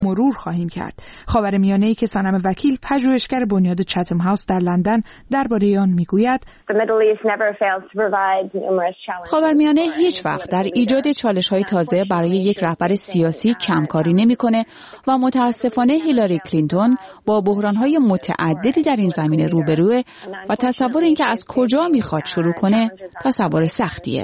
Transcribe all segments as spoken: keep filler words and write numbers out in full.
مرور خواهیم کرد. خاورمیانه‌ای که صنم وکیل پژوهشگر بنیاد چتم هاوس در لندن درباره آن میگوید خاورمیانه هیچ وقت در ایجاد چالش‌های تازه برای یک رهبر سیاسی کمکاری نمی‌کنه و متاسفانه هیلاری کلینتون با بحران‌های متعددی در این زمینه روبروه و تصور اینکه از کجا می‌خواد شروع کنه تصور سختیه.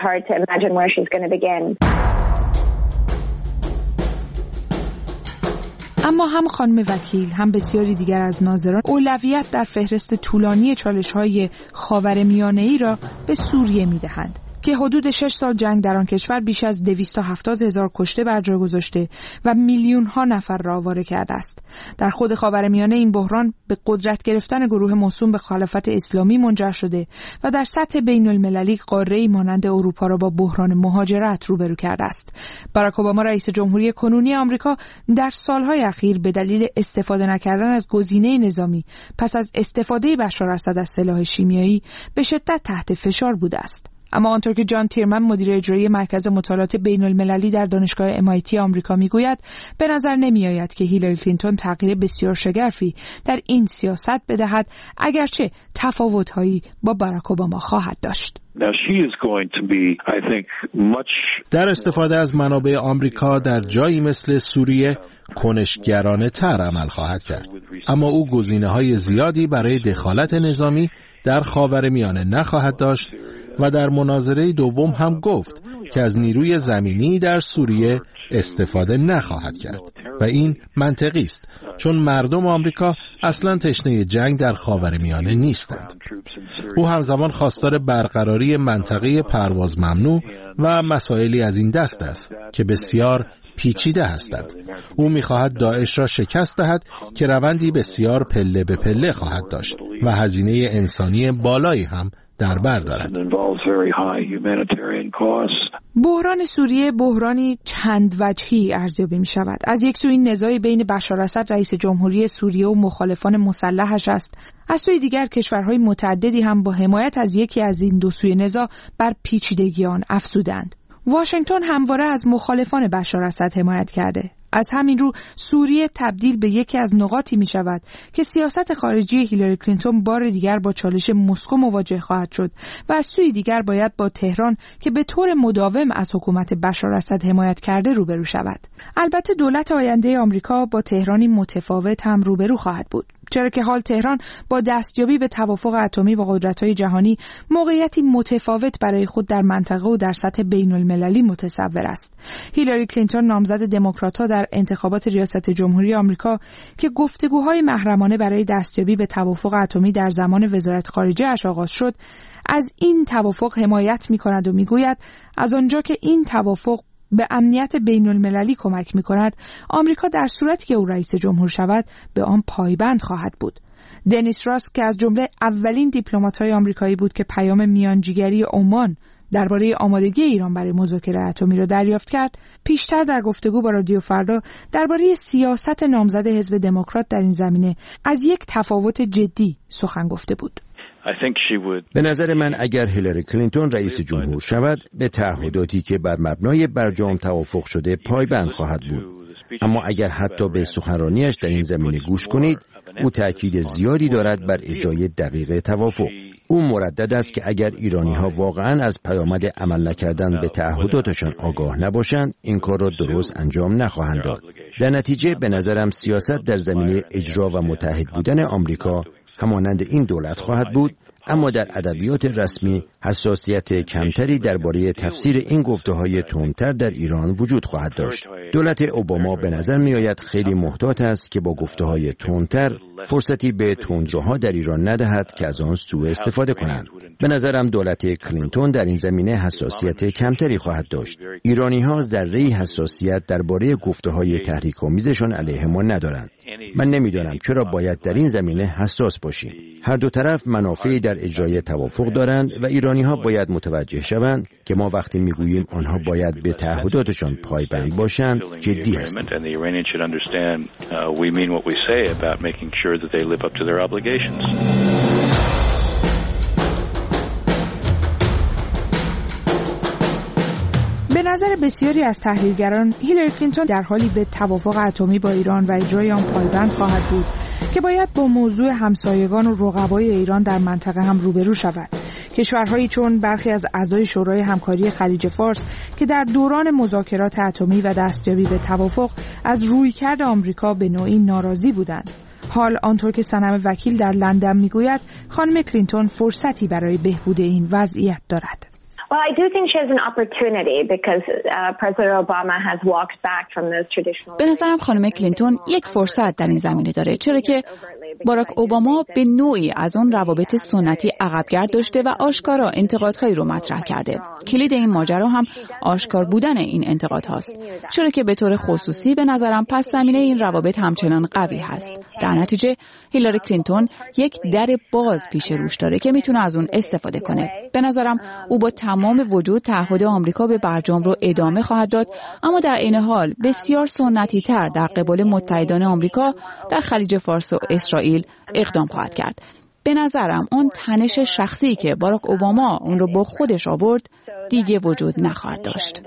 اما هم خانم وکیل هم بسیاری دیگر از ناظران اولویت در فهرست طولانی چالش‌های خاورمیانه‌ای را به سوریه می‌دهند که حدود شش سال جنگ در آن کشور بیش از دویست و هفتاد هزار کشته بر جا گذاشته و میلیون‌ها نفر را آواره کرده است. در خود خاورمیانه این بحران به قدرت گرفتن گروه موسوم به خلافت اسلامی منجر شده و در سطح بین‌المللی قاره‌ای مانند اروپا را با بحران مهاجرت روبرو کرده است. باراک اوباما رئیس جمهوری کنونی آمریکا در سالهای اخیر به دلیل استفاده نکردن از گزینه نظامی پس از استفاده بشار اسد از سلاح شیمیایی به شدت تحت فشار بوده است. اما آنطور که جان تیرمن مدیر اجرایی مرکز مطالعات بین‌المللی در دانشگاه ام آی تی آمریکا میگوید به نظر نمی‌آید که هیلاری کلینتون تغییر بسیار شگرفی در این سیاست بدهد، اگرچه تفاوت‌هایی با باراک اوباما خواهد داشت. در استفاده از منابع آمریکا در جایی مثل سوریه کنشگرانه تر عمل خواهد کرد، اما او گزینه‌های زیادی برای دخالت نظامی در خاورمیانه نخواهد داشت و در مناظره دوم هم گفت که از نیروی زمینی در سوریه استفاده نخواهد کرد و این منطقی است، چون مردم آمریکا اصلا تشنه جنگ در خاورمیانه نیستند. او همزمان خواستار برقراری منطقه پرواز ممنوع و مسائلی از این دست است که بسیار پیچیده هستند. او می‌خواهد داعش را شکست دهد که روندی بسیار پله به پله خواهد داشت و هزینه انسانی بالایی هم در بر دارد. بحران سوریه بحرانی چند وجهی ارزیابی می شود. از یک سوی نزاع بین بشار اسد رئیس جمهوری سوریه و مخالفان مسلحش است. از سوی دیگر کشورهای متعددی هم با حمایت از یکی از این دو سوی نزاع بر پیچیدگی آن افزودند. واشنگتن همواره از مخالفان بشار اسد حمایت کرده. از همین رو سوریه تبدیل به یکی از نقاطی می شود که سیاست خارجی هیلاری کلینتون بار دیگر با چالش مسکو مواجه خواهد شد و از سوی دیگر باید با تهران که به طور مداوم از حکومت بشار اسد حمایت کرده روبرو شود. البته دولت آینده آمریکا با تهرانی متفاوت هم روبرو خواهد بود، چرا که حال تهران با دستیابی به توافق اتمی با قدرت‌های جهانی موقعیتی متفاوت برای خود در منطقه و در سطح بین‌المللی متصور است. هیلاری کلینتون نامزد دموکرات‌ها در انتخابات ریاست جمهوری آمریکا که گفتگوهای محرمانه برای دستیابی به توافق اتمی در زمان وزارت خارجه اش آغاز شد، از این توافق حمایت می‌کند و می‌گوید از آنجا که این توافق به امنیت بین‌المللی کمک می‌کند، آمریکا در صورتی که او رئیس جمهور شود به آن پایبند خواهد بود. دنیس راس که از جمله اولین دیپلمات‌های آمریکایی بود که پیام میانجیگری عمان درباره آمادگی ایران برای مذاکره اتمی را دریافت کرد، پیشتر در گفتگو با رادیو فردا درباره سیاست نامزد حزب دموکرات در این زمینه از یک تفاوت جدی سخن گفته بود. به نظر من اگر هیلاری کلینتون رئیس جمهور شود به تعهداتی که بر مبنای برجام توافق شده پایبند خواهد بود، اما اگر حتی به سخنرانیش در این زمینه گوش کنید، او تأکید زیادی دارد بر اجرای دقیق توافق. او مردد است که اگر ایرانی‌ها واقعاً از پیامد عمل نکردن به تعهداتشان آگاه نباشند، این کار را درست انجام نخواهند داد. در نتیجه به نظرم سیاست در زمینه اجرا و متحد بودن آمریکا همانند این دولت خواهد بود، اما در ادبیات رسمی حساسیت کمتری درباره تفسیر این گفته‌های تندتر در ایران وجود خواهد داشت. دولت اوباما به نظر می‌آید خیلی محتاط است که با گفته‌های تندتر فرصتی به تندروها در ایران ندهد که از آن سوء استفاده کنند. به نظرم دولت کلینتون در این زمینه حساسیت کمتری خواهد داشت. ایرانی‌ها ذره‌ای حساسیت درباره گفته‌های تحریک‌آمیزشان علیه ما ندارند. من نمی‌دانم چرا باید در این زمینه حساس باشیم. هر دو طرف منافعی در اجرای توافق دارند و ایرانی‌ها باید متوجه شوند که ما وقتی می‌گوییم آنها باید به تعهداتشان پایبند باشند جدی هستیم. به نظر بسیاری از تحلیلگران هیلاری کلینتون در حالی به توافق اتمی با ایران و اجرای آن پایبند خواهد بود که باید با موضوع همسایگان و رقبای ایران در منطقه هم روبرو شود. کشورهایی چون برخی از اعضای شورای همکاری خلیج فارس که در دوران مذاکرات اتمی و دستیابی به توافق از رویکرد آمریکا به نوعی ناراضی بودند. حال آنطور که صنم وکیل در لندن میگوید خانم کلینتون فرصتی برای بهبود این وضعیت دارد. Well, I do think she has an opportunity because uh, President Obama has walked back from those traditional. به نظرم خانم کلینتون یک فرصت در این زمینه داره، چرا که باراک اوباما به نوعی از اون روابط سنتی عقب‌گرد داشته و آشکارا انتقادهایی رو مطرح کرده. کلید این ماجرا هم آشکار بودن این انتقادهاست، چرا که به طور خصوصی به نظرم پس زمینه این روابط همچنان قوی هست. در نتیجه هیلاری کلینتون یک در باز پیش روش داره که میتونه از اون استفاده کنه. به نظرم او با تمام وجود تعهد آمریکا به برجام رو ادامه خواهد داد، اما در این حال بسیار سنتی تر در قبال متحدان آمریکا در خلیج فارس و اسرائیل اقدام خواهد کرد. به نظرم اون تنش شخصی که باراک اوباما اون رو با خودش آورد دیگه وجود نخواهد داشت.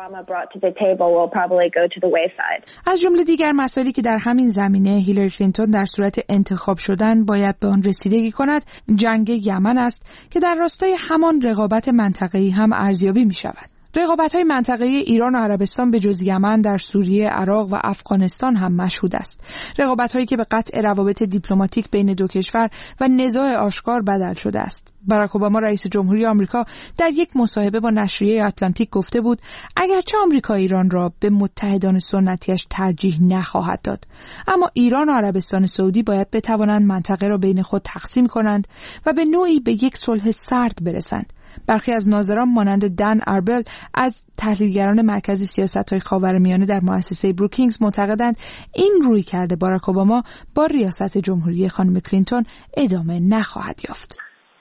از جمله دیگر مسائلی که در همین زمینه هیلاری کلینتون در صورت انتخاب شدن باید به آن رسیدگی کند جنگ یمن است که در راستای همان رقابت منطقه‌ای هم ارزیابی می شود. رقابت‌های منطقه‌ای ایران و عربستان به جز یمن در سوریه، عراق و افغانستان هم مشهود است. رقابت‌هایی که به قطع روابط دیپلماتیک بین دو کشور و نزاع آشکار بدل شده است. باراک اوباما رئیس جمهوری آمریکا در یک مصاحبه با نشریه اتلانتیک گفته بود اگرچه آمریکا ایران را به متحدان سنتیش ترجیح نخواهد داد، اما ایران و عربستان سعودی باید بتوانند منطقه را بین خود تقسیم کنند و به نوعی به یک صلح سرد برسند. برخی از ناظران مانند دن اربل از تحلیلگران مرکز سیاست‌های خاورمیانه در مؤسسه بروکینگز معتقدند این رویکرد باراک اوباما با ریاست جمهوری خانم کلینتون ادامه نخواهد یافت.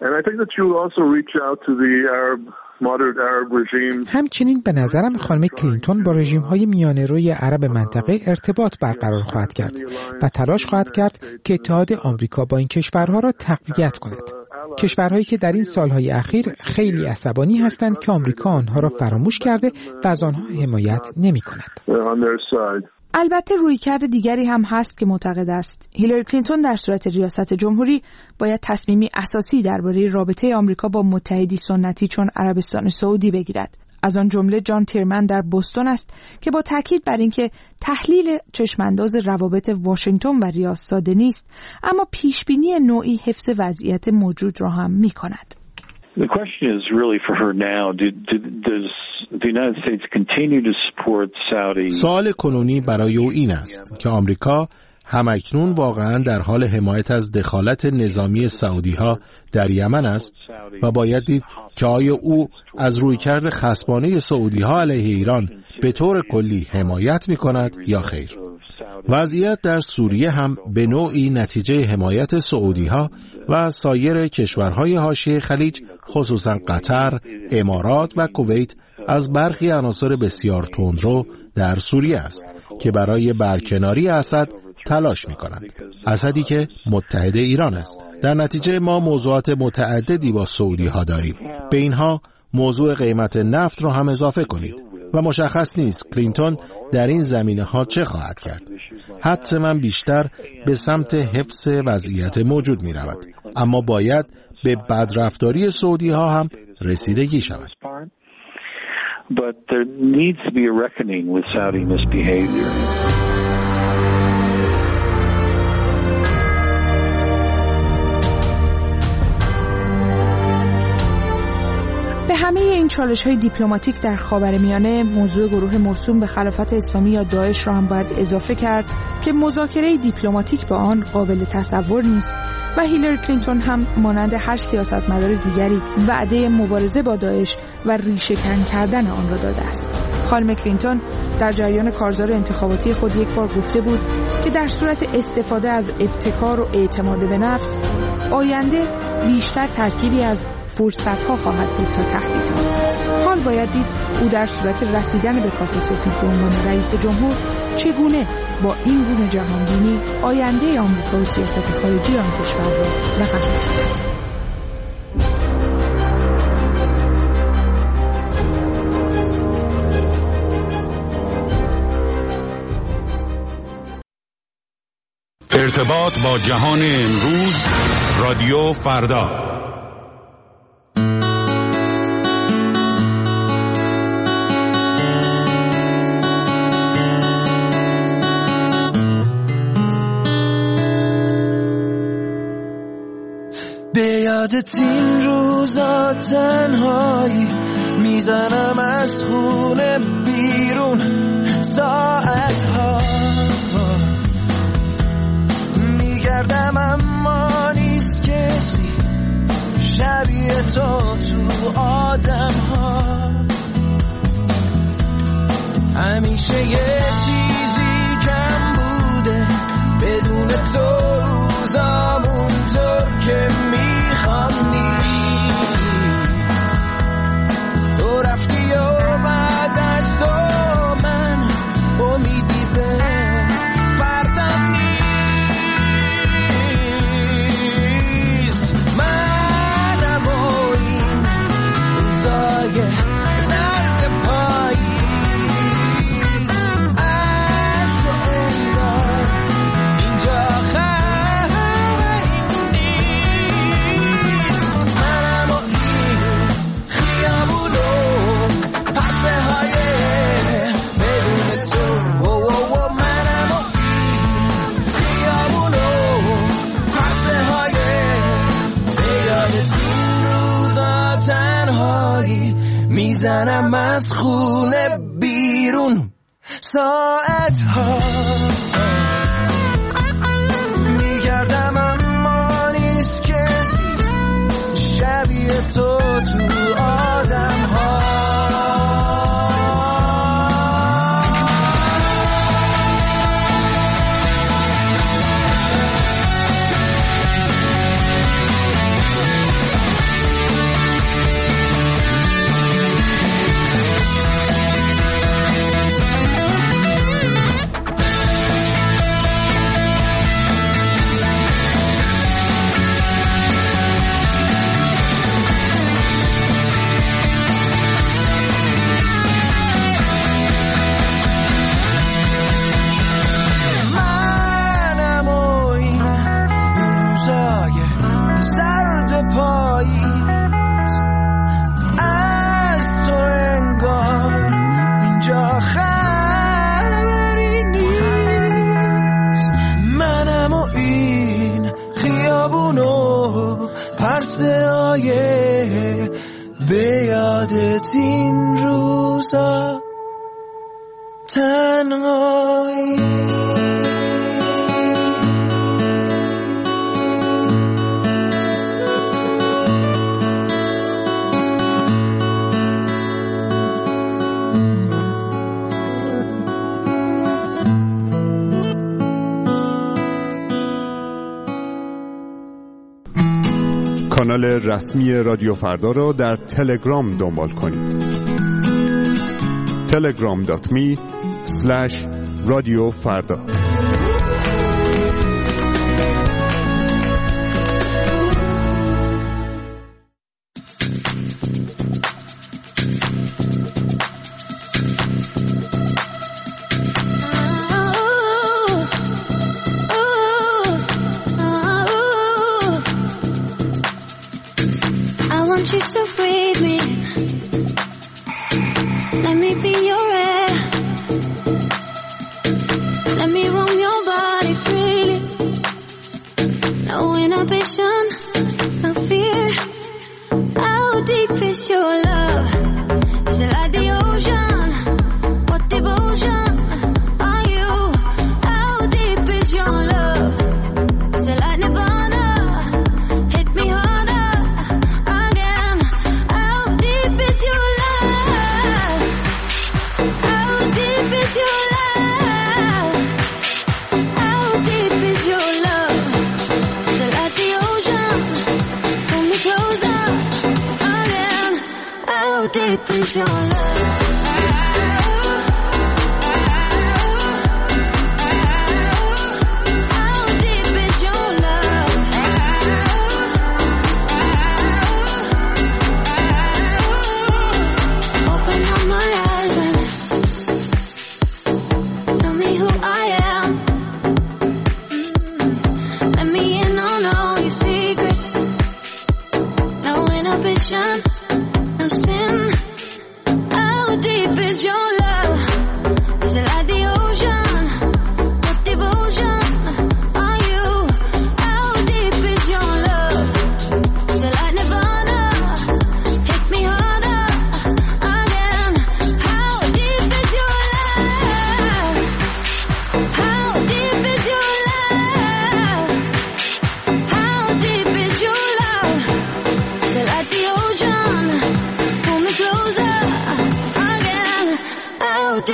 همچنین به نظرم خانم کلینتون با رژیم‌های میانه‌روی عرب منطقه ارتباط برقرار خواهد کرد و تلاش خواهد کرد که اتحاد آمریکا با این کشورها را تقویت کند. کشورهایی که در این سالهای اخیر خیلی عصبانی هستند که آمریکا آنها را فراموش کرده و از آنها حمایت نمی‌کند. البته رویکرد دیگری هم هست که معتقد است هیلاری کلینتون در صورت ریاست جمهوری باید تصمیمی اساسی درباره رابطه آمریکا با متحدی سنتی چون عربستان سعودی بگیرد. از آن جمله جان تیرمن در بوستون است که با تاکید بر اینکه تحلیل چشمانداز روابط واشنگتن و ریاض ساده نیست، اما پیشبینی نوعی حفظ وضعیت موجود را هم می‌کند. The question is really for her now. Do, do, does the United States continue to support Saudi? سوال کنونی برای او این است که آمریکا همکنون واقعاً در حال حمایت از دخالت نظامی سعودی‌ها در یمن است و باید دید که آیا او از رویکرد خصمانه سعودی‌ها علیه ایران به طور کلی حمایت می‌کند یا خیر. وضعیت در سوریه هم به نوعی نتیجه حمایت سعودی‌ها و سایر کشورهای حاشیه خلیج خصوصاً قطر، امارات و کویت از برخی عناصر بسیار تندرو در سوریه است که برای برکناری اسد تلاش می‌کنند. اسدی که متحد ایران است. در نتیجه ما موضوعات متعددی با سعودی‌ها داریم. به اینها موضوع قیمت نفت را هم اضافه کنید و مشخص نیست کلینتون در این زمینه‌ها چه خواهد کرد. حدس من بیشتر به سمت حفظ وضعیت موجود می‌رود، اما باید به بدرفتاری سعودی‌ها هم رسیدگی شود. But there needs to be a reckoning with Saudi misbehavior. به همه این چالش‌های دیپلماتیک در خاورمیانه موضوع گروه موسوم به خلافت اسلامی یا داعش را هم باید اضافه کرد که مذاکره دیپلماتیک با آن قابل تصور نیست و هیلاری کلینتون هم مانند هر سیاستمدار دیگری وعده مبارزه با داعش و ریشه‌کن کردن آن را داده است. خانم کلینتون در جریان کارزار انتخاباتی خود یک بار گفته بود که در صورت استفاده از ابتکار و اعتماد به نفس آینده بیشتر ترکیبی از فرصت‌ها خواهد بود تا تهدیدها. حال باید دید او در صورت رسیدن به کاخ سفید به عنوان رئیس جمهور چگونه با این گونه جهانبینی آینده آمریکا و سیاست خارجی آن کشور را رقم می‌زند. ارتباط با جهان امروز، رادیو فردا. به یادت این روزا تنهایی میزنم از خونه بیرون ساعت ها میگردم اما نیست کسی شبیه تو تو آدم ها. همیشه یه چیزی کم بوده بدون تو روزامون طور که میخوام نیست. تو رفتی و بعد از تو من امیدی به فردم نیست. منم و این روزای زرد پاییز از تو انگار اینجا میزنم از خونه بیرون ساعت ها میگردم اما نیست کسی شبیه تو تو آدم ها. به یادت این روزا تنهایی. کانال رسمی رادیو فردا را در تلگرام دنبال کنید. تلگرام دات می اسلش رادیو فردا.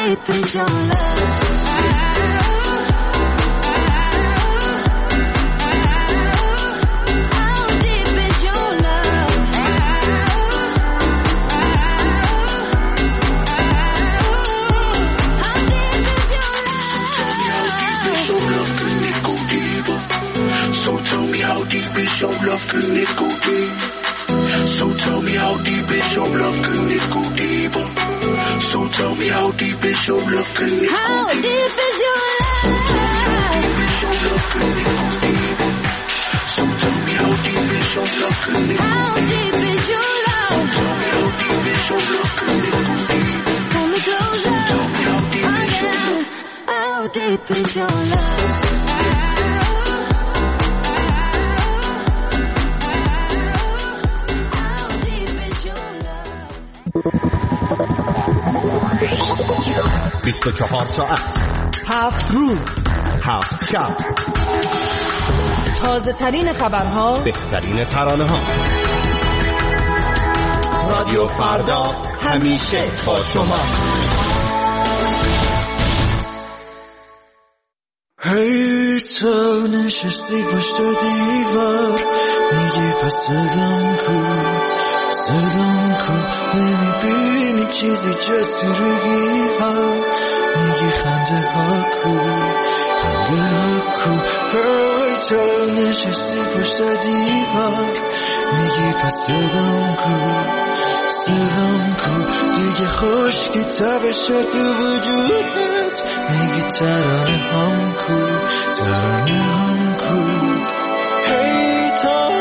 deep is your love? Your love, can it go deep? So tell me how deep is your love, can it go deeper? So tell me how deep is your love, can it go deeper? How deep is your love? So tell me how deep is your love, can it go deeper? How deep is your love? So tell me how deep is your love, can it go deeper? Pull me closer. So tell me how deep is your love? How deep is your love? بیست و چهار ساعت، هفت روز، هفت شب، تازه ترین خبرها، بهترین ترانه ها. رادیو فردا همیشه با شماست. هی تو نشستی پشت دیوار، میگی پس صدام کو، صدام کو، نمیبینی چیزی جز تیرگی ها، میگی خنده ها کو، خنده ها کو. هی تو نشستی پشت دیوار، میگی پس صدام کو، صدام کو، دیگه خشکی تبشه تو وجودت، میگی ترانه هم کو، ترانه هم کو. هی تو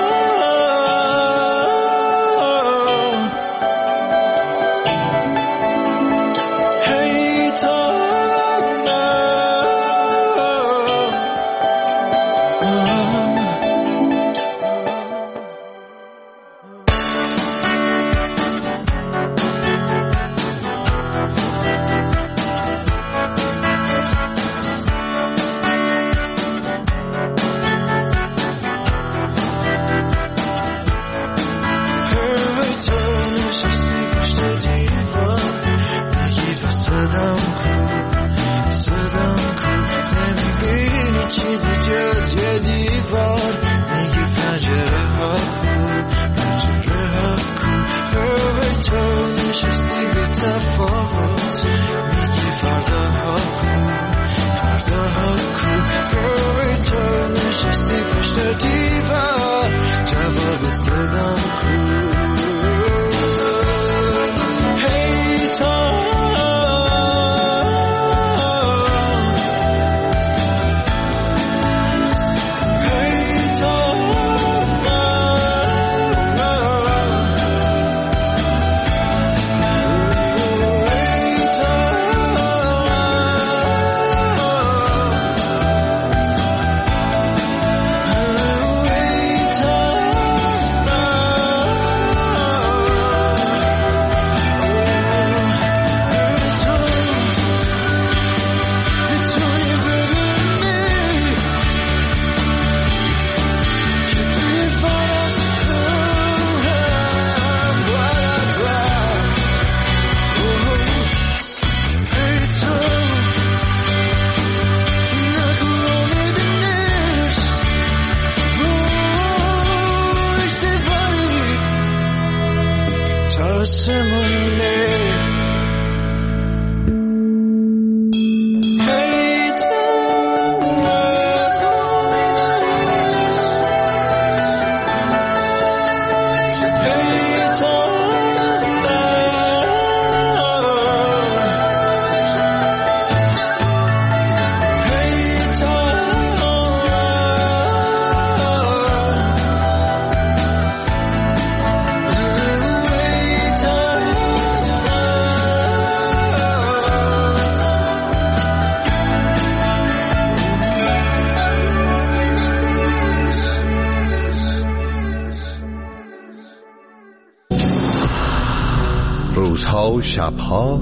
روزها و شبها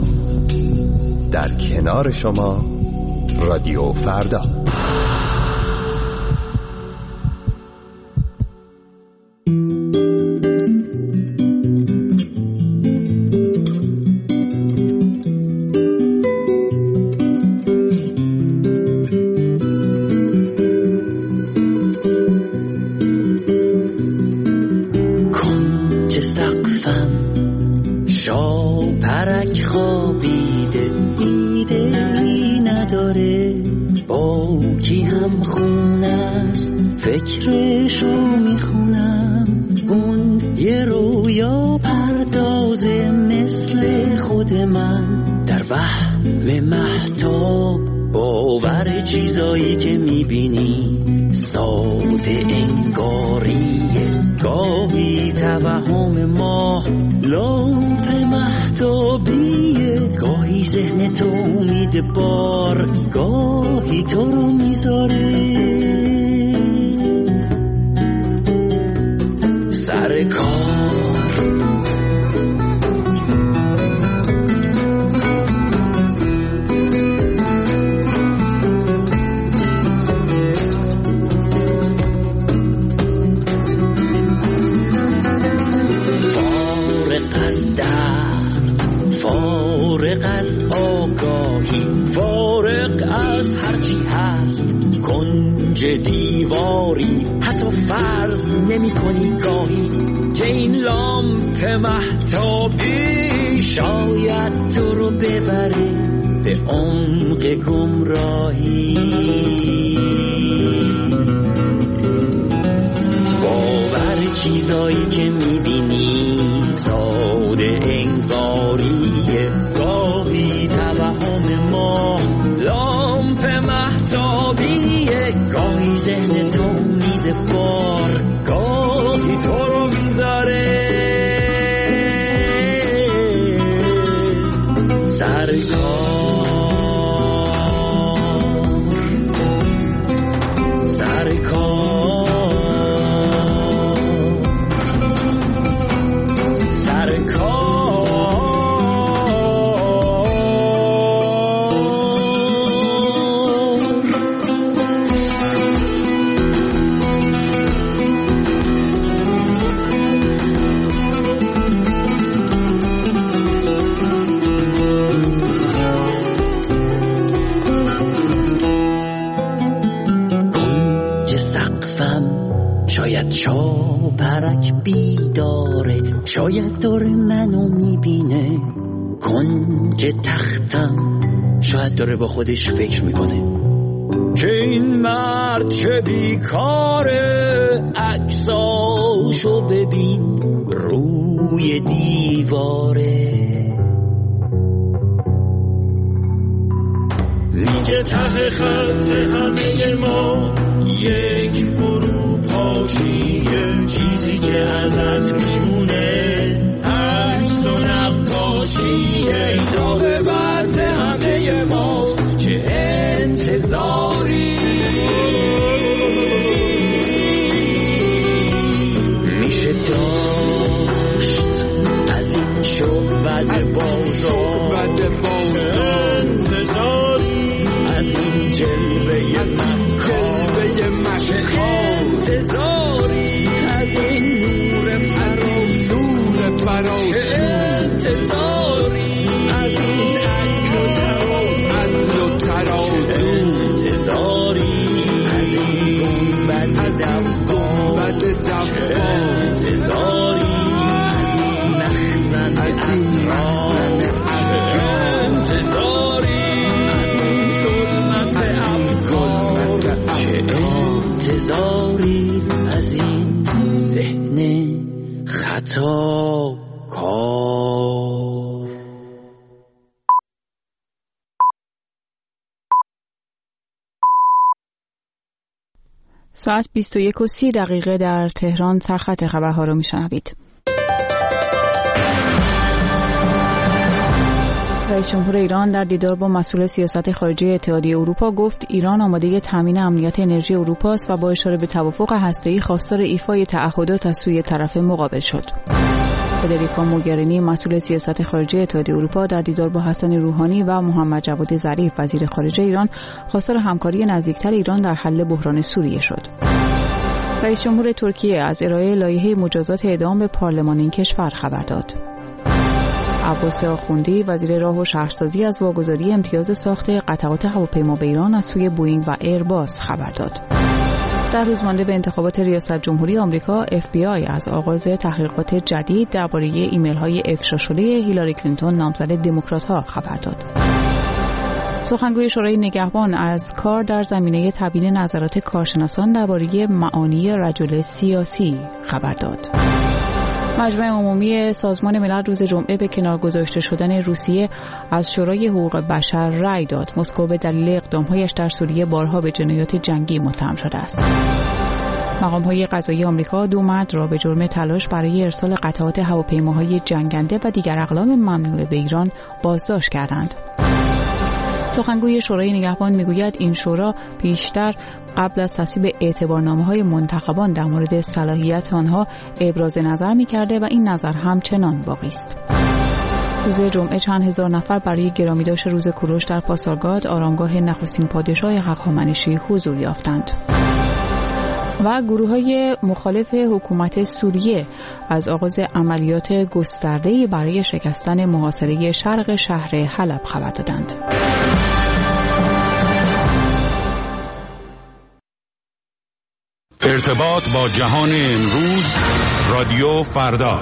در کنار شما، رادیو فردا. خون است فکرشو میخونم اون یه رویا پردازه مثل خود من در وهم مهتاب باور چیزایی که میبینی ساده انگاریه گاهی توهم ماه لامپ مهتابیه گاهی ذهن تو امید بار گاهی تو رو میذاره سر کار فارغ از آگاهی فارغ از هرچی هست کنج دیواری حتی فرض نمی کنی گاهی که این لامپ مهتابی شاید تو رو ببره به عمق گمراهی باور چیزایی که می بینی ساده انگاریه گاهی توهم ما لامپ مهتابیه گاهی ذهن تو میده بار گاهی تو رو میذاره سر کار سر کار سر کار شاید چاپرک بیداره شاید داره منو میبینه کنج تختم شاید داره با خودش فکر میکنه که این مرد چه بیکاره عکساشو ببین روی دیواره میگه ته خط همه ما یک فرو پاشیه چیزی که ازت میمونه عکس و نقاشیه این عاقبت همه ماست چه انتظاری میشه داشت از این شعبد بازار انتظاری از این جلوه مکان چه انتظاری از این نور فراز نور فراز چه انتظاری از این عقل و تراز عقل و تراز چه انتظاری از این گنبد دفقان چه انتظاری از این مخزن اسرار چه انتظاری از این ظلمت افکار چه انتظاری از این ذهن خطا کار ساعت بیست و یک و سی دقیقه در تهران سرخط خبرها رو میشنوید. رئیس جمهور ایران در دیدار با مسئول سیاست خارجی اتحادیه اروپا گفت ایران آماده تامین امنیت انرژی اروپا است و با اشاره به توافق هسته‌ای خواستار ایفای تعهدات از سوی طرف مقابل شد. فدریکا موگرینی مسئول سیاست خارجی اتحادیه اروپا در دیدار با حسن روحانی و محمد جواد ظریف وزیر خارجه ایران خواستار همکاری نزدیکتر ایران در حل بحران سوریه شد. رئیس جمهور ترکیه از ارائه لایحه مجازات اعدام به پارلمان این کشور خبر داد. عباس آخوندی وزیر راه و شهرسازی از واگذاری امتیاز ساخت قطعات هواپیما به ایران از سوی بوئینگ و ایرباس خبر داد. در روز مانده به انتخابات ریاست جمهوری آمریکا، اف بی آی از آغاز تحقیقات جدید درباره ایمیل‌های افشا شده هیلاری کلینتون نامزد دموکرات‌ها خبر داد. سخنگوی شورای نگهبان از کار در زمینه تبیین نظرات کارشناسان درباره معانی رجل سیاسی خبر داد. مجمع عمومی سازمان ملل روز جمعه به کنار گذاشته شدن روسیه از شورای حقوق بشر رأی داد. مسکو به دلیل اقدامهایش در سوریه بارها به جنایات جنگی متهم شده است. مقام‌های قضایی آمریکا دو مرد را به جرم تلاش برای ارسال قطعات هواپیماهای جنگنده و دیگر اقلام ممنوعه به ایران بازداشت کردند. سخنگوی شورای نگهبان میگوید این شورا پیشتر قبل از تصویب اعتبارنامه‌های منتخبان در مورد صلاحیت آنها ابراز نظر می‌کرده و این نظر همچنان باقی است. روز جمعه چند هزار نفر برای گرامیداشت روز کوروش در پاسارگاد آرامگاه نخستین پادشاه هخامنشی حضور یافتند. و گروه‌های مخالف حکومت سوریه از آغاز عملیات گسترده‌ای برای شکستن محاصره شرق شهر حلب خبر دادند. ارتباط با جهان امروز، رادیو فردا.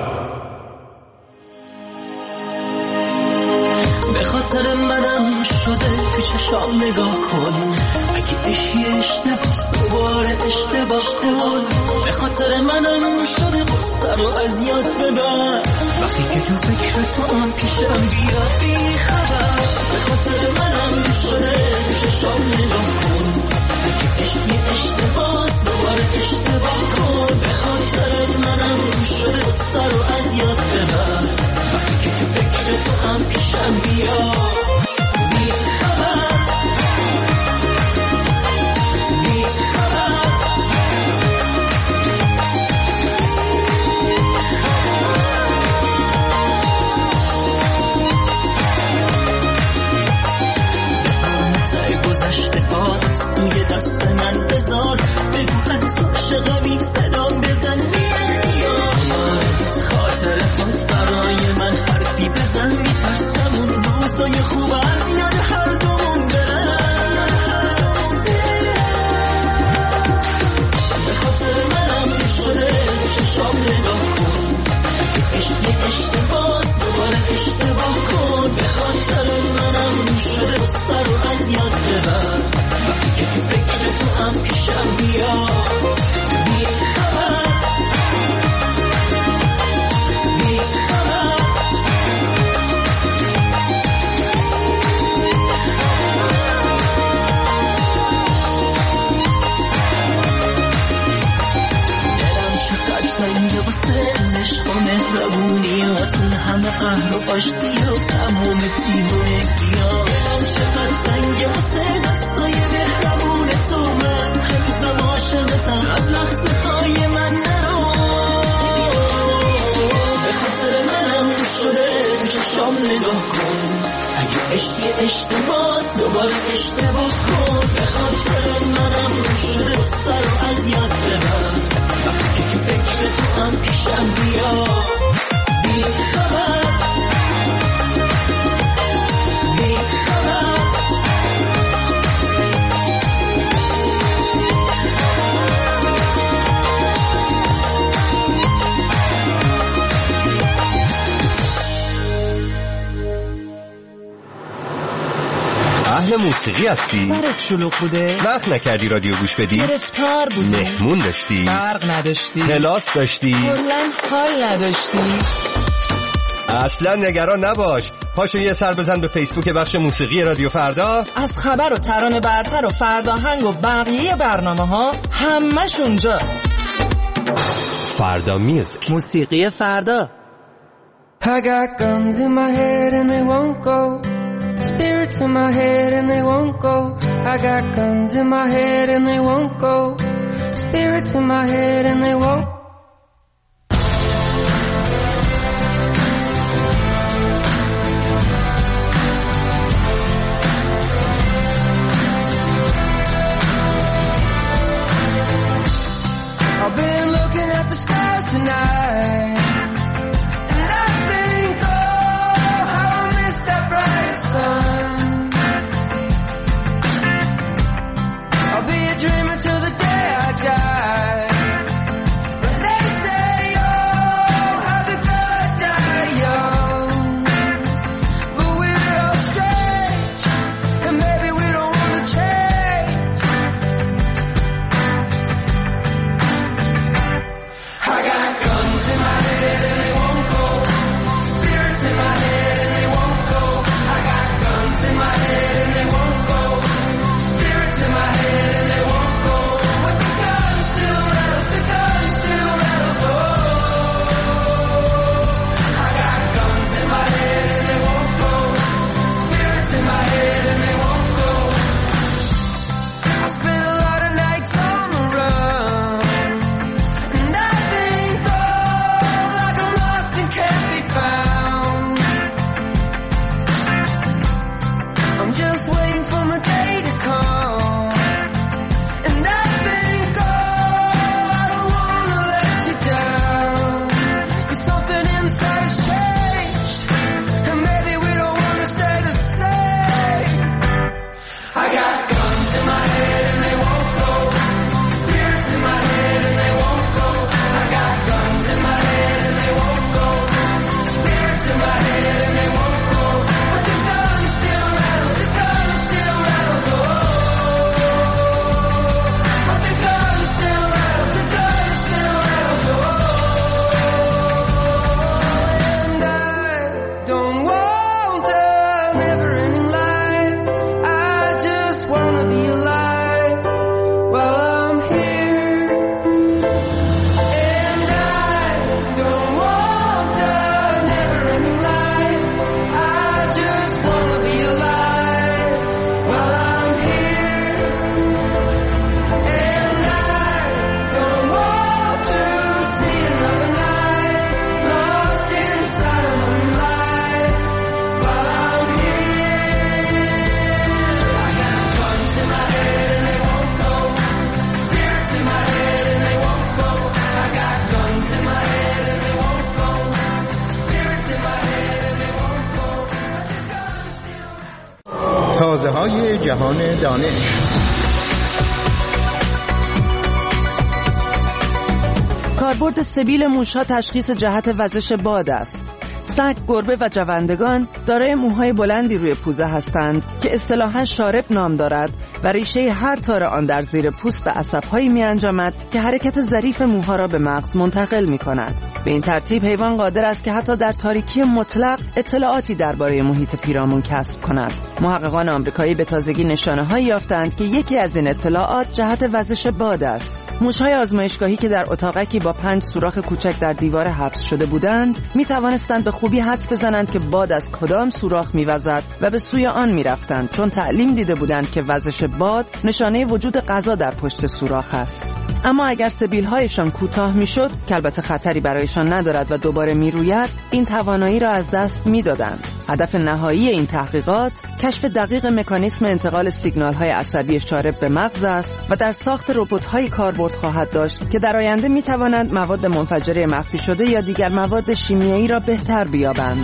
به خاطر منم شده تو چشام نگاه کن، اگه اشی اشتباس دوباره اشتباه کن. به خاطر منم شده قصه رو از یاد ببر، وقتی که تو فکر تو هم پیشم بیا بی خبر. به خاطر منم شده تو چشام نگاه کن، اگه اشی اشتباس دوباره اشتباه کن. به خاطر منم شده قصه رو از یاد ببر، وقتی که تو فکر تو هم پیشم بیا بی خبر. بی خبر بزار گذشته آدست توی دست من بذار، بگو هنوز عاشقمی صدام بزن بی اختیار. خاطر خود برای من حرفی بزن، میترسم اون روزای خوب از یاد هر دومون برن. به خاطر منم شده چشام نگاه کن، اشتی اشتباس دوباره اشتباه کن. به خاطر منم شده قصه رو از یاد ببر، وقتی که تو فکر تو هم پیشم بیا بی خبر. سنگ واسه عشق و مهربونیاتون، همه قهر و آشتی و تمام دیوونگی‌ها. دلم چقدر سنگ واسه دستای مهربونتون، من هنوزم عاشقتم از لحظه های من نرو. به خاطر منم شده تو چشام نگاه کن، اگه اشتی اشتباس دوباره اشتباه کن. به خاطر منم شده قصه رو از یاد ببر، وقتی که تو فکر تو هم پیشم بیا بی خبر. بی خبر اهل موسیقی هستی؟ سرت شلوغ بوده؟ وقت نکردی رادیو گوش بدی؟ گرفتار بودی؟ مهمون داشتی؟ برق نداشتی؟ کلاس داشتی؟ کلاً حال نداشتی؟ اصلا نگران نباش، پاشو یه سر بزن به فیسبوک بخش موسیقی رادیو فردا. از خبر و ترانه برتر و فرداهنگ و بقیه برنامه ها همش اونجاست. فردا میوزیک، موسیقی فردا. I got guns in my head and they won't go. Spirits in my head and they won't go. I got guns in my head and they won't go. Spirits in my head and they won't. I've been looking at the stars tonight. I'll be a dreamer till the day I die. But صداهای جهان دانش. کاربرد سبیل موش‌ها تشخیص جهت وزش باد است. سگ، گربه و جوندگان دارای موهای بلندی روی پوزه هستند که اصطلاحاً شارب نام دارد و ریشه هر تار آن در زیر پوست به عصب‌هایی می‌انجامد که حرکت ظریف موها را به مغز منتقل می‌کند. به این ترتیب حیوان قادر است که حتی در تاریکی مطلق اطلاعاتی درباره محیط پیرامون کسب کند. محققان آمریکایی به تازگی نشانه‌هایی یافتند که یکی از این اطلاعات جهت وزش باد است. موش‌های آزمایشگاهی که در اتاقکی با پنج سوراخ کوچک در دیوار حبس شده بودند، می‌توانستند به خوبی حدس بزنند که باد از کدام سوراخ می‌وزد و به سوی آن می‌رفتند، چون تعلیم دیده بودند که وزش باد نشانه وجود غذا در پشت سوراخ است. اما اگر سبیل‌هایشان کوتاه می‌شد، که البته خطری برایشان ندارد و دوباره می‌روید، این توانایی را از دست می‌دادند. هدف نهایی این تحقیقات کشف دقیق مکانیسم انتقال سیگنال‌های عصبی شارب به مغز است و در ساخت ربات‌های کاربرد خواهد داشت که در آینده می‌توانند مواد منفجره مخفی شده یا دیگر مواد شیمیایی را بهتر بیابند.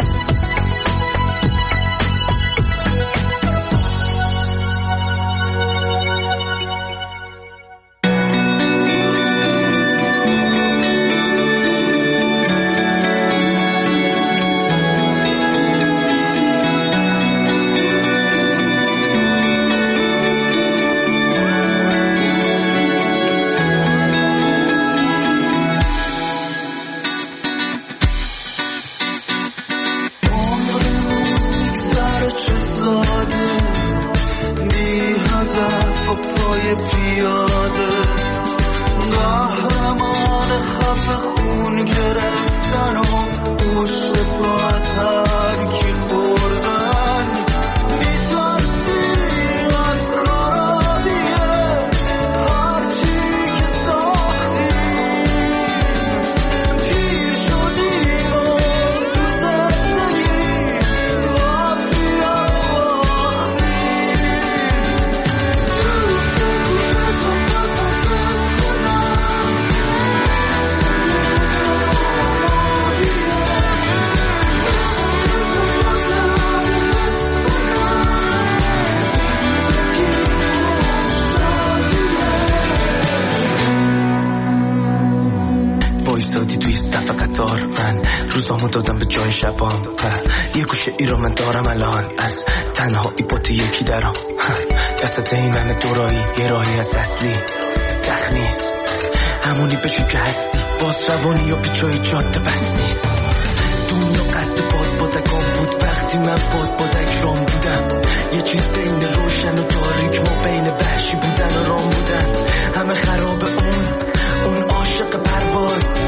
روزامو دادم به جای شبام، یه گوشه ای رو من دارم الان، از تنهایی با تو یکی درام، دست این همه دورایی یه راهی از اصلی سخت نیست، همونی بشو که هستی، باز روانی یا بیچای جاده بس نیست. دنیا قد باد بادکان بود وقتی من باد بادک رام بودم، یه چیز بین روشن و تاریک، ما بین وحشی بودن و رام بودن، همه خراب اون اون عاشق پرواز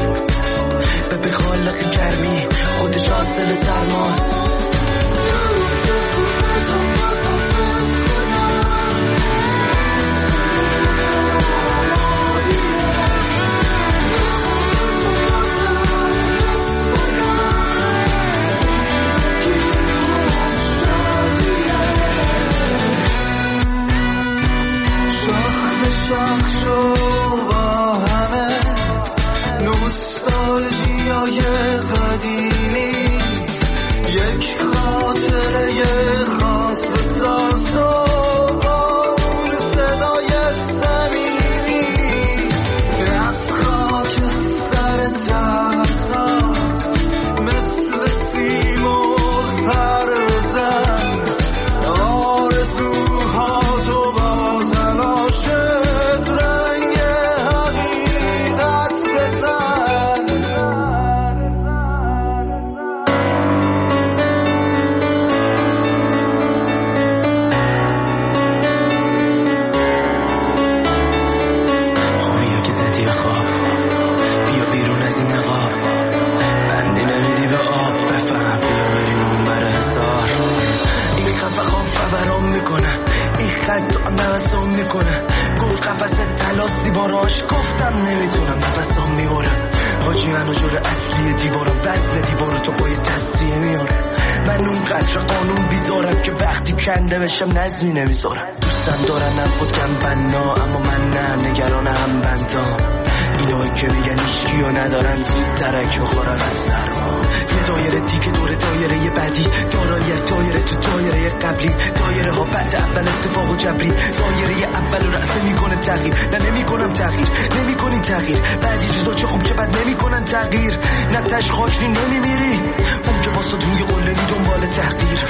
به به خالق گرمی خودش حاصل سرماست. بشم نزمی نمیذارم، دوستم دارن نبود کم بنا، اما من نه، نگران هم بندام. اینایی که میگن ایشکی و منو ندارن زود درک بخورن از سرما. یه دایره دیگه دور دایره بعدی، دایره دایره تو دایره قبلی، دایره ها بعد اول اتفاق و جبری، دایره اول رو رأسه میکنه تغییر. نه نمیکنم تغییر، نمیکنی تغییر، بعضی چیزا چه خوب که بد نمیکنن تغییر. نه تش خاکی نمیمیری، اون که واسه روی قله‌ای دنبال تحقیر.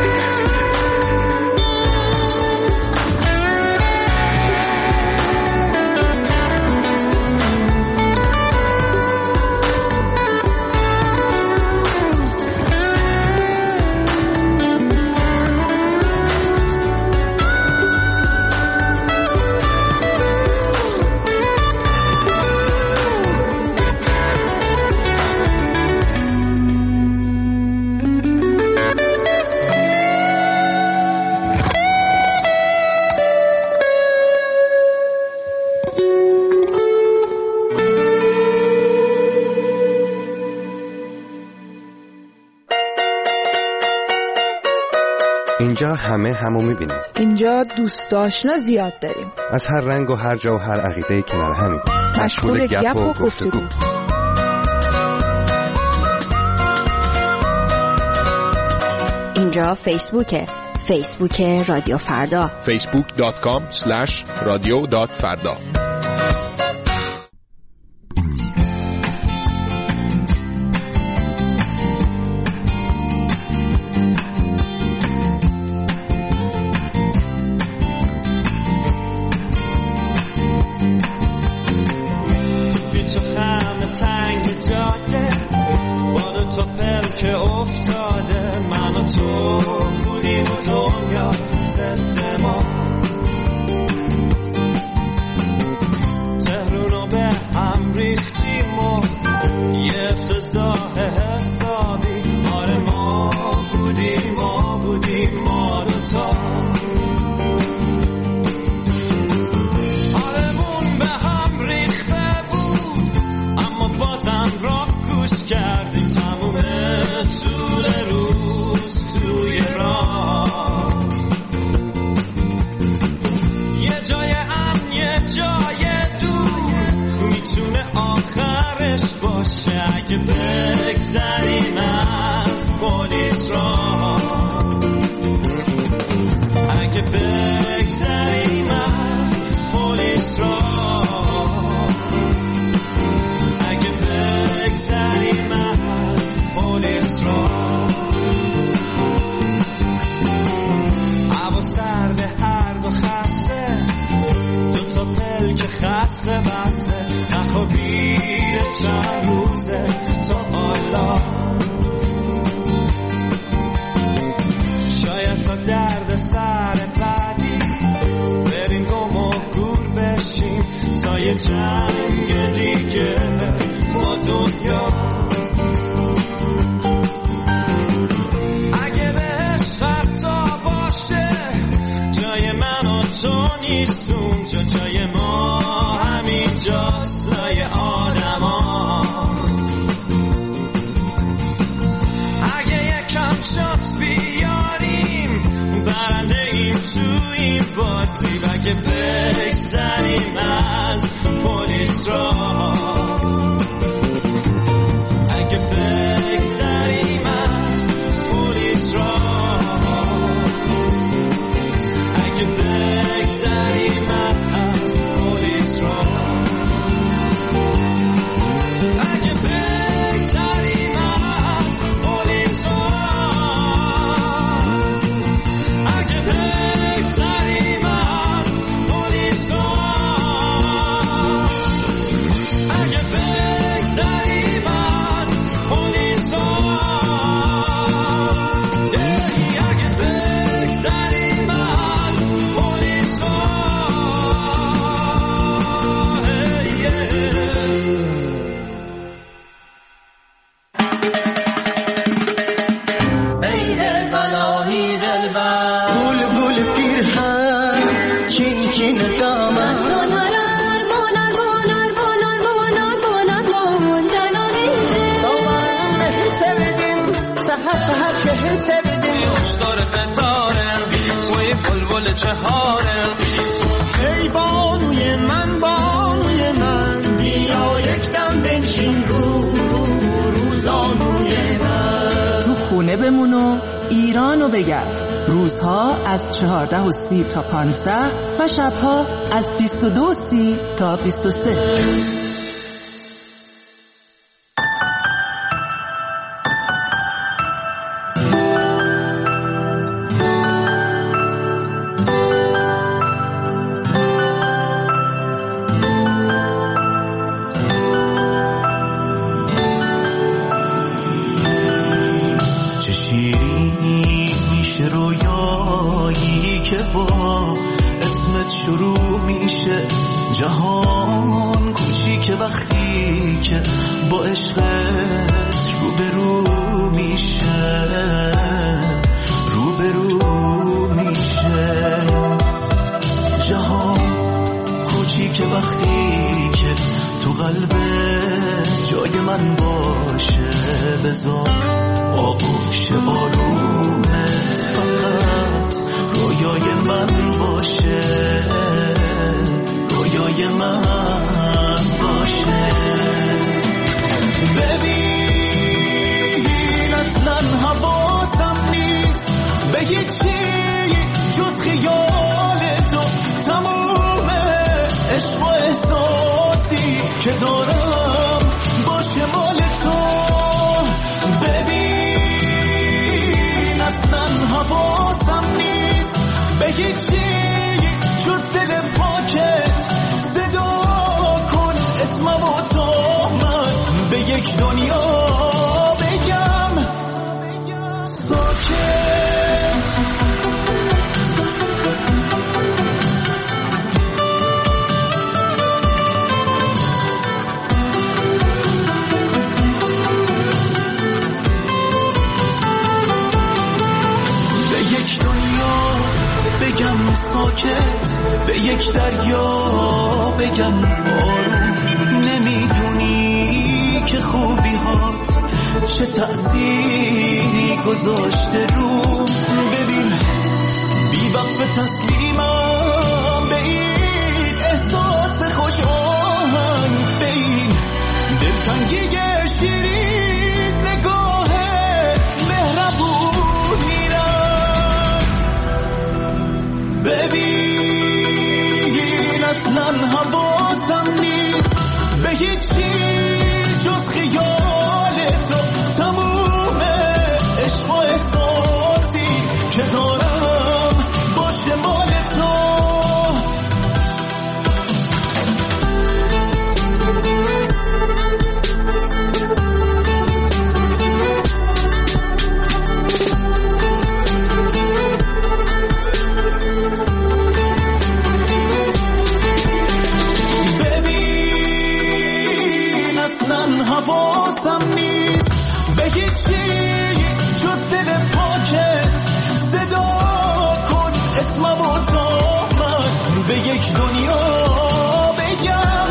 اینجا همه همو میبینیم. اینجا دوست آشنا زیاد داریم. از هر رنگ و هر جا و هر عقیده کنار همیم. مشغول گپ و گفتگو. اینجا فیسبوکه. فیسبوک رادیو فردا. فیسبوک دات کام اسلش رادیو دات فردا. ای بانوی من بانوی من بیا یک دم بنشین بمون و ایرانو بگرد. روزها از چهارده و سی تا پانزده و شبها از بیست و دو و سی تا بیست و سه. جهان کوچیک وقتی که با عشقت روبرو میشه، روبرو میشه. جهان کوچیک وقتی که تو قلب جای من باشه، بذار آغوش آرومت فقط رویای من باشه، رویای من باشه. ببین اصلا حواسم نیست به هیچی جز خیال تو، تموم عشق و احساسی که دارم باشه مال تو. ببین اصلا حواسم نیست به هیچی جز دل پاکت، صدا کن اسمم و تا من به یک دنیا بگم ساکت. به یک دنیا بگم ساکت، به یک دریا بگم آروم. نمیدونی که خوبی هات چه تأثیری گذاشته روم. ببین بی وقف تسلیمم به این احساس خوش آهنگ، به این دلتنگی شیرین نگاه مهربون میرم. ببین اصلا حواسم نیست به هیچی جز خیال تو، تموم عشق و احساسی که دارم باشه مال تو. حواسم نیست به هیچی جز دل پاکت، صدا کن اسمم و تا من به یک دنیا بگم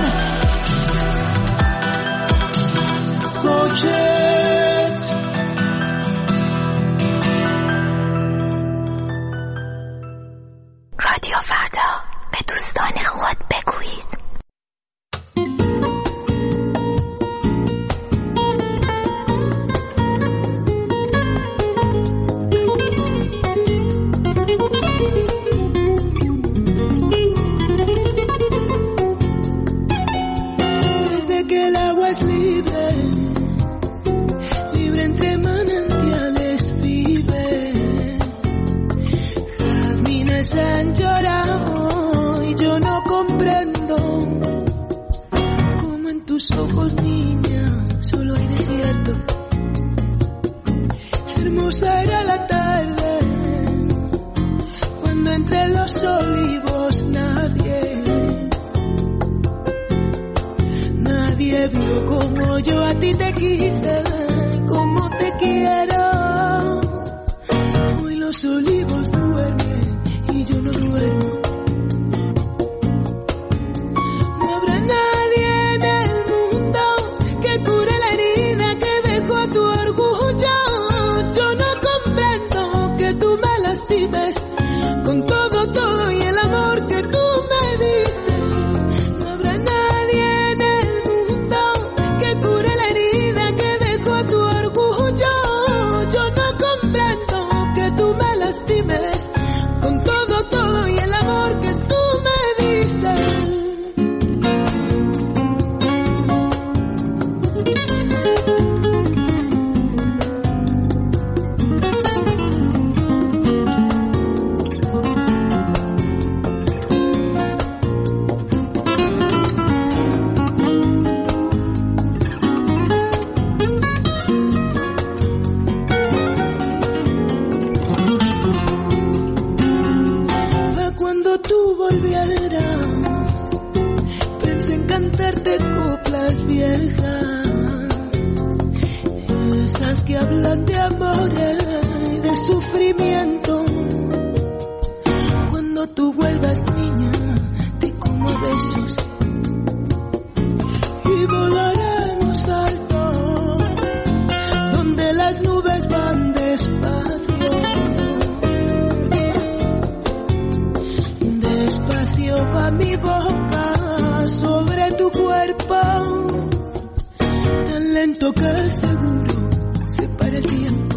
ساکت. رادیو فردا، به دوستان خود بگویید. Han llorado y yo no comprendo cómo en tus ojos, niña, solo hay desierto. Hermosa era la tarde cuando entre los olivos nadie, nadie vio como yo a ti te quise, como te quiero. Hoy los olivos duermen y yo no duermo. No habrá nadie en el mundo que cure la herida que dejó tu orgullo. Yo no comprendo que tú me lastimes con todo, todo y el amor que tú me diste. No habrá nadie en el mundo que cure la herida que dejó tu orgullo. Yo no comprendo que hablan de amores y de sufrimiento. Cuando tú vuelvas, niña, te como a besos y volaremos alto, donde las nubes van despacio. Despacio va mi boca sobre tu cuerpo, tan lento que seguro se para el tiempo.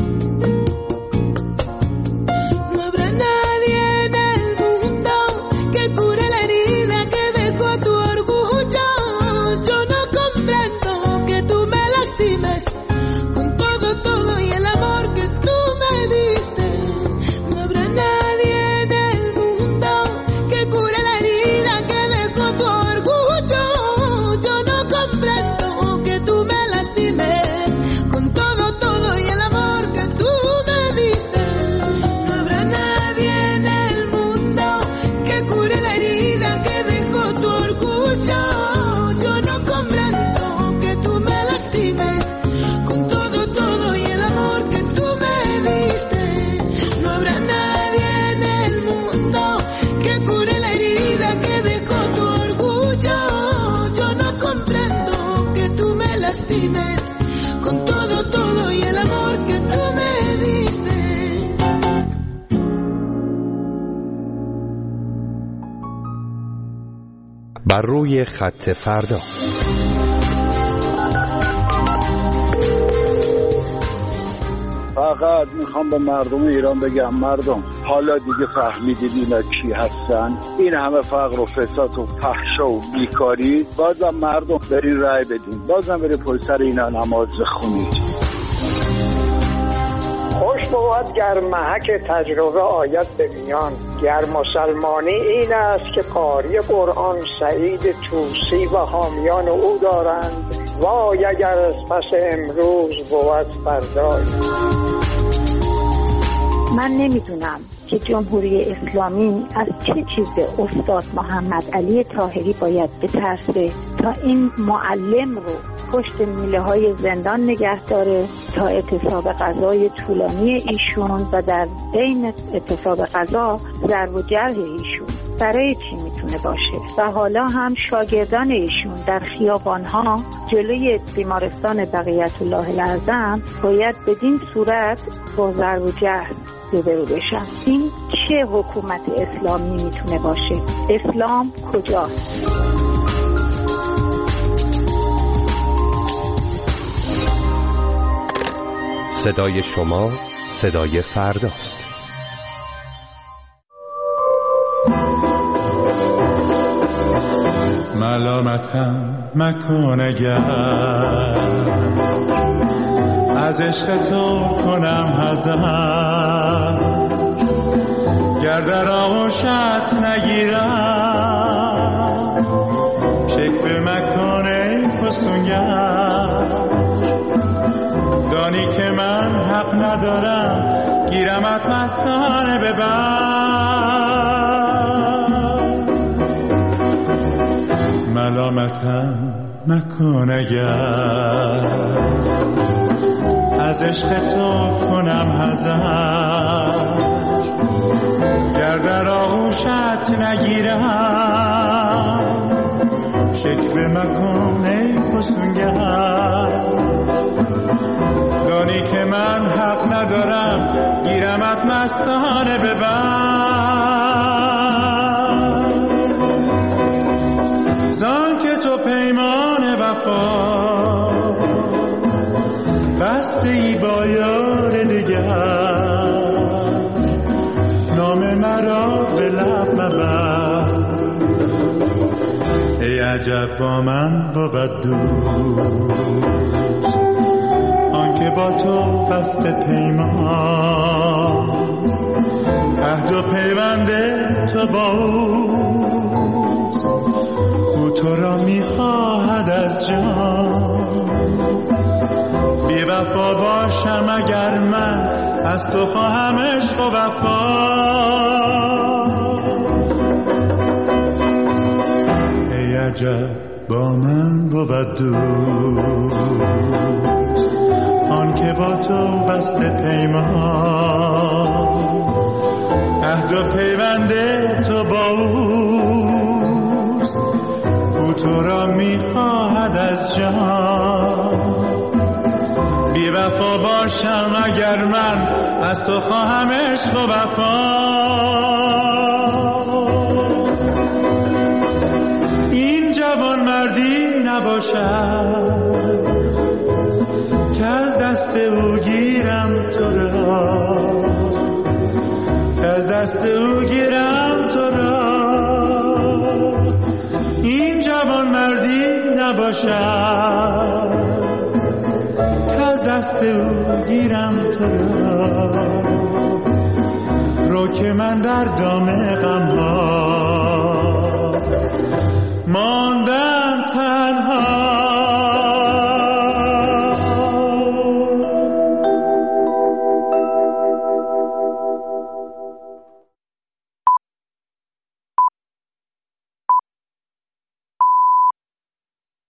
No habrá nadie en el mundo que cure la herida que dejó tu orgullo. Yo no comprendo que tú me lastimes con todo, todo y el amor que tú me diste. No habrá nadie en el mundo que cure la herida que dejó tu orgullo. Yo no comprendo que tú me lastimes con todo, todo y el amor que tú me diste. No habrá nadie en el mundo que cure la herida que dejó tu orgullo. Yo no comprendo que tú me lastimes con todo, todo y el amor que tú me diste. No habrá nadie en el mundo que cure la herida que dejó tu orgullo. Yo no comprendo que tú me lastimes con todo, todo y el amor que tú me diste. بر روی خط فردا. فقط میخوام به مردم ایران بگم مردم حالا دیگه فهمیدید اینا کی هستن؟ این همه فقر و فساد و فحشا و بیکاری، بازم مردم برین رای بدین، بازم برین پشت سر اینا نماز بخونید. خوش بود گر محک تجربه آید به میان، گر مسلمانی این است که قاری قرآن سعید توسی و حامیان او دارند. وای اگر از پس امروز بود فردای. من نمیدونم که جمهوری اسلامی از چه چیز استاد محمد علی طاهری باید بترسه تا این معلم رو پشت میله های زندان نگه داره تا اعتصاب غذای طولانی ایشون و در بین اعتصاب غذا ضرب و جرح ایشون برای چی میتونه باشه. و حالا هم شاگردان ایشون در خیابانها جلوی بیمارستان بقیت الله الاعظم باید بدین صورت با ضرب و جرح روبرو بشن. این چه حکومت اسلامی میتونه باشه؟ اسلام کجاست؟ صدای شما صدای فرداست. ملامتم مکن اگر از عشق تو کنم حذر، گر در آغوشت نگیرم شکوه مکن ای فسونگر. دانی که من حق ندارم گیرمت مستانه ببر. ملامتم مکن اگر از عشق تو کنم حذر، گر در آغوشت نگیرم شکوه مکن ای فسونگر. دانی که من حق ندارم گیرمت مستانه ببر. زان که تو پیمان وفا بسته ای با یار دیگر، نام مرا به لب مبر. ای عجب با من بود دوست آنکه با تو بسته پیمان، عهد و پیوند تو با اوست، او تو را میخواهد از جان. بی وفا باشم اگر من از تو خواهم عشق و وفا. ای عجب با من بود دوست آن که با تو بسته پیمان، عهد و پیوند تو با اوست، او تو را میخواهد از جان. بی وفا باشم اگر من از تو خواهم عشق و وفا، این جوان مردی نباشد که از دست او گیرم تو را، که از دست او گیرم تو را. این جوان مردی نباشد که از دست او گیرم تو را. رو که من در دام غم ها مان